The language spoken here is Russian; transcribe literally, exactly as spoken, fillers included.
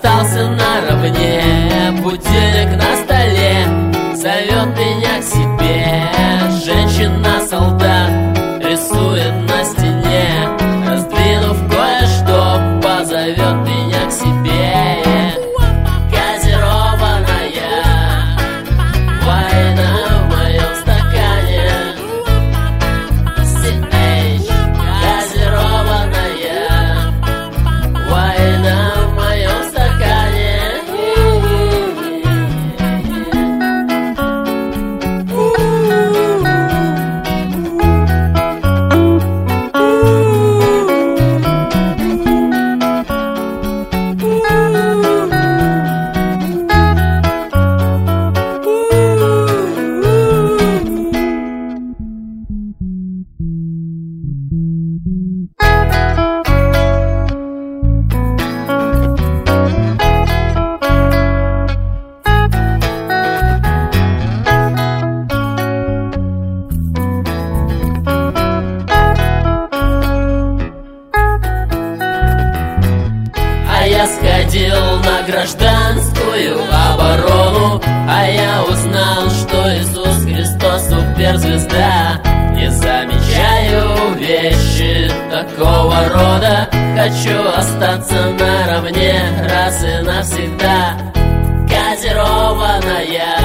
остался наравне. Будильник на столе зовет меня к себе. Женщина-солдат рисует на стене, раздвинув кое-что, позовет меня к себе. Газированная война в моем стакане. си эйч. Газированная война в моем стакане. Я сходил на гражданскую оборону, а я узнал, что Иисус Христос суперзвезда. Не замечаю вещи такого рода, хочу остаться наравне раз и навсегда. Газированная